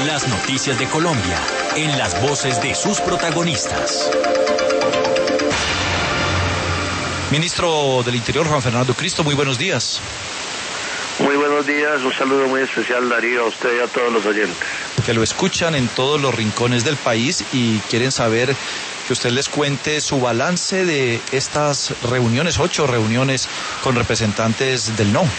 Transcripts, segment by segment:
Las noticias de Colombia, en las voces de sus protagonistas. Ministro del Interior, Juan Fernando Cristo, muy buenos días. Muy buenos días, un saludo muy especial, Darío, a usted y a todos los oyentes. Que lo escuchan en todos los rincones del país y quieren saber que usted les cuente su balance de estas reuniones, 8 reuniones con representantes del no.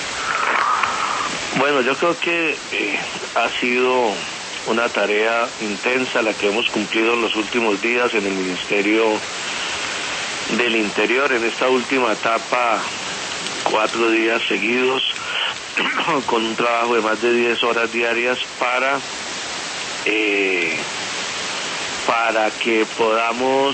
Bueno, yo creo que ha sido una tarea intensa la que hemos cumplido en los últimos días en el Ministerio del Interior, en esta última etapa, 4 días seguidos, con un trabajo de más de 10 horas diarias para que podamos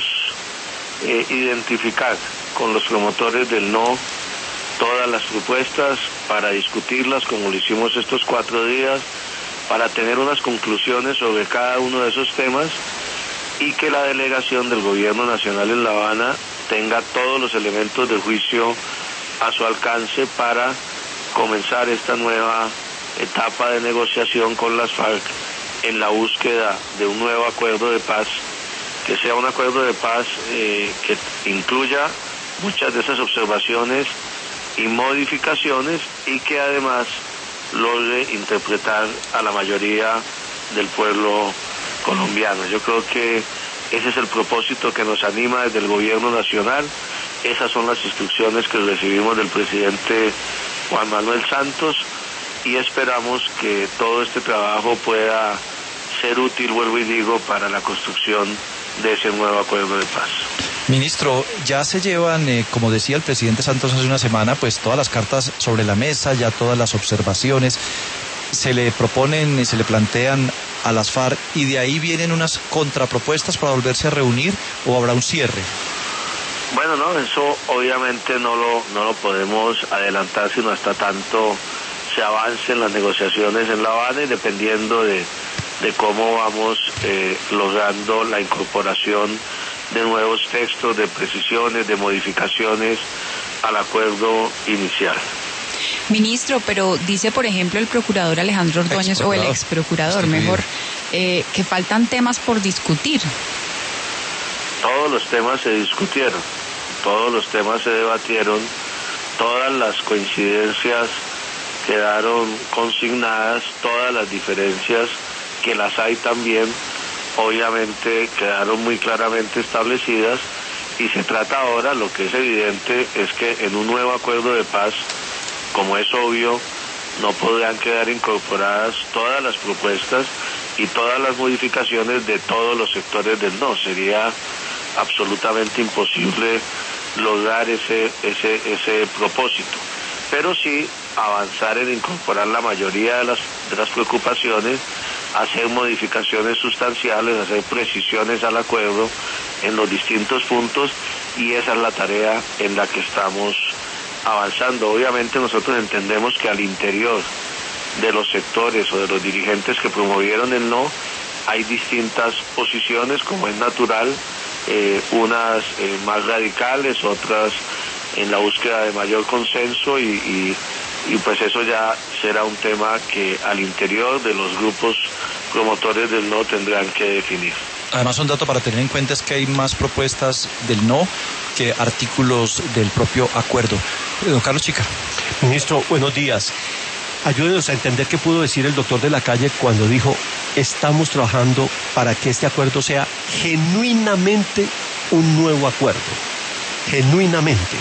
identificar con los promotores del no todas las propuestas, para discutirlas como lo hicimos estos 4 días, para tener unas conclusiones sobre cada uno de esos temas y que la delegación del Gobierno Nacional en La Habana tenga todos los elementos de juicio a su alcance para comenzar esta nueva etapa de negociación con las FARC en la búsqueda de un nuevo acuerdo de paz, que sea un acuerdo de paz que incluya muchas de esas observaciones y modificaciones y que además logre interpretar a la mayoría del pueblo colombiano. Yo creo que ese es el propósito que nos anima desde el Gobierno Nacional. Esas son las instrucciones que recibimos del presidente Juan Manuel Santos y esperamos que todo este trabajo pueda ser útil, vuelvo y digo, para la construcción de ese nuevo acuerdo de paz. Ministro, ya se llevan, como decía el presidente Santos hace una semana, pues todas las cartas sobre la mesa, ya todas las observaciones, se le proponen, se le plantean a las FARC y de ahí vienen unas contrapropuestas para volverse a reunir o habrá un cierre. Bueno, no, eso obviamente no lo podemos adelantar sino hasta tanto se avancen las negociaciones en La Habana y dependiendo de cómo vamos logrando la incorporación de nuevos textos, de precisiones, de modificaciones al acuerdo inicial. Ministro, pero dice, por ejemplo, el procurador Alejandro Ordóñez, o el ex procurador, mejor, que faltan temas por discutir. Todos los temas se discutieron, todos los temas se debatieron, todas las coincidencias quedaron consignadas, todas las diferencias, que las hay también, obviamente quedaron muy claramente establecidas y se trata ahora, lo que es evidente es que en un nuevo acuerdo de paz, como es obvio, no podrán quedar incorporadas todas las propuestas y todas las modificaciones de todos los sectores del no. Sería absolutamente imposible lograr ese propósito, pero sí avanzar en incorporar la mayoría de las preocupaciones, hacer modificaciones sustanciales, hacer precisiones al acuerdo en los distintos puntos y esa es la tarea en la que estamos avanzando. Obviamente nosotros entendemos que al interior de los sectores o de los dirigentes que promovieron el no hay distintas posiciones, como es natural, unas más radicales, otras en la búsqueda de mayor consenso y pues eso ya será un tema que al interior de los grupos promotores del no tendrán que definir. Además, un dato para tener en cuenta es que hay más propuestas del no que artículos del propio acuerdo. Don Carlos Chica. Ministro, buenos días. Ayúdenos a entender qué pudo decir el doctor de la calle cuando dijo: estamos trabajando para que este acuerdo sea genuinamente un nuevo acuerdo. Genuinamente.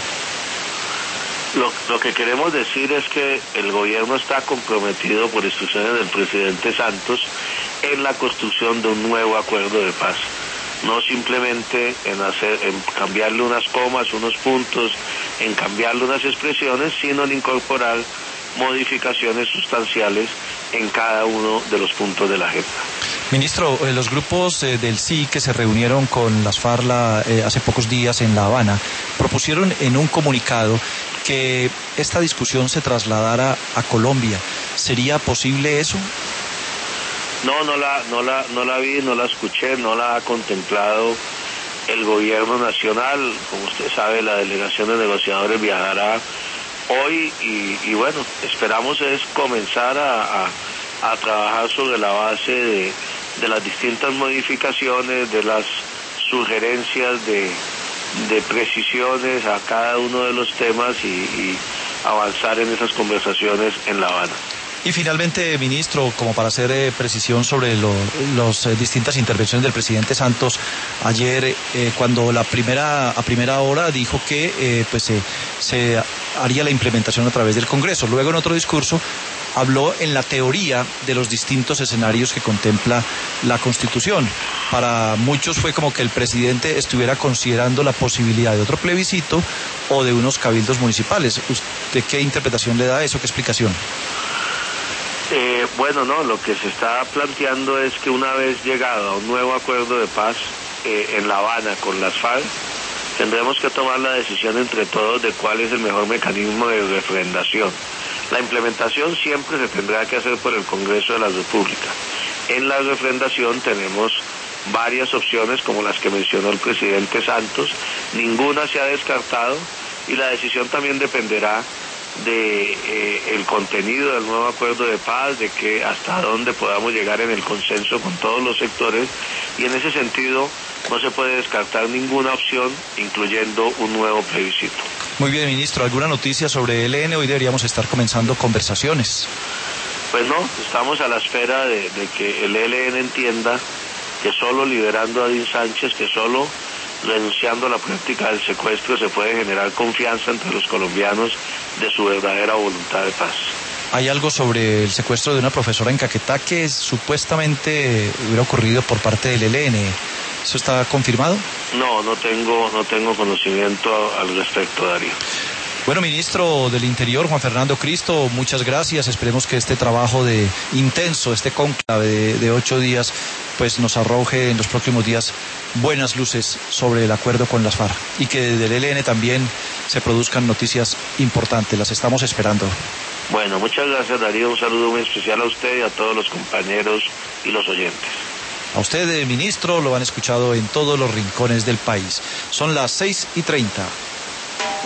Lo que queremos decir es que el gobierno está comprometido por instrucciones del presidente Santos en la construcción de un nuevo acuerdo de paz. No simplemente en cambiarle unas comas, unos puntos, en cambiarle unas expresiones, sino en incorporar modificaciones sustanciales en cada uno de los puntos de la agenda. Ministro, los grupos del sí que se reunieron con las FARC hace pocos días en La Habana propusieron en un comunicado que esta discusión se trasladara a Colombia. ¿Sería posible eso? No la vi, no la escuché, no la ha contemplado el gobierno nacional. Como usted sabe, la delegación de negociadores viajará hoy y bueno, esperamos es comenzar a a trabajar sobre la base de las distintas modificaciones, de las sugerencias de precisiones a cada uno de los temas y avanzar en esas conversaciones en La Habana. Y finalmente, ministro, como para hacer precisión sobre las distintas intervenciones del presidente Santos, ayer cuando a primera hora dijo que se haría la implementación a través del Congreso. Luego en otro discurso habló en la teoría de los distintos escenarios que contempla la Constitución. Para muchos fue como que el presidente estuviera considerando la posibilidad de otro plebiscito o de unos cabildos municipales. ¿Usted qué interpretación le da a eso? ¿Qué explicación? Lo que se está planteando es que una vez llegado a un nuevo acuerdo de paz en La Habana con las FARC, tendremos que tomar la decisión entre todos de cuál es el mejor mecanismo de refrendación. La implementación siempre se tendrá que hacer por el Congreso de la República. En la refrendación tenemos varias opciones como las que mencionó el presidente Santos, ninguna se ha descartado y la decisión también dependerá de el contenido del nuevo acuerdo de paz, de que hasta dónde podamos llegar en el consenso con todos los sectores, y en ese sentido no se puede descartar ninguna opción, incluyendo un nuevo plebiscito. Muy bien, ministro, ¿alguna noticia sobre el ELN? Hoy deberíamos estar comenzando conversaciones. Pues no, estamos a la espera de que el ELN entienda que solo liberando a Adin Sánchez, que solo renunciando a la práctica del secuestro se puede generar confianza entre los colombianos de su verdadera voluntad de paz. Hay algo sobre el secuestro de una profesora en Caquetá que supuestamente hubiera ocurrido por parte del ELN. ¿Eso está confirmado? No tengo conocimiento al respecto, Darío. Bueno, ministro del Interior, Juan Fernando Cristo, muchas gracias. Esperemos que este trabajo intenso, este cónclave de 8 días, pues nos arroje en los próximos días buenas luces sobre el acuerdo con las FARC y que del ELN también se produzcan noticias importantes. Las estamos esperando. Bueno, muchas gracias, Darío. Un saludo muy especial a usted y a todos los compañeros y los oyentes. A usted, ministro, lo han escuchado en todos los rincones del país. Son las 6:30.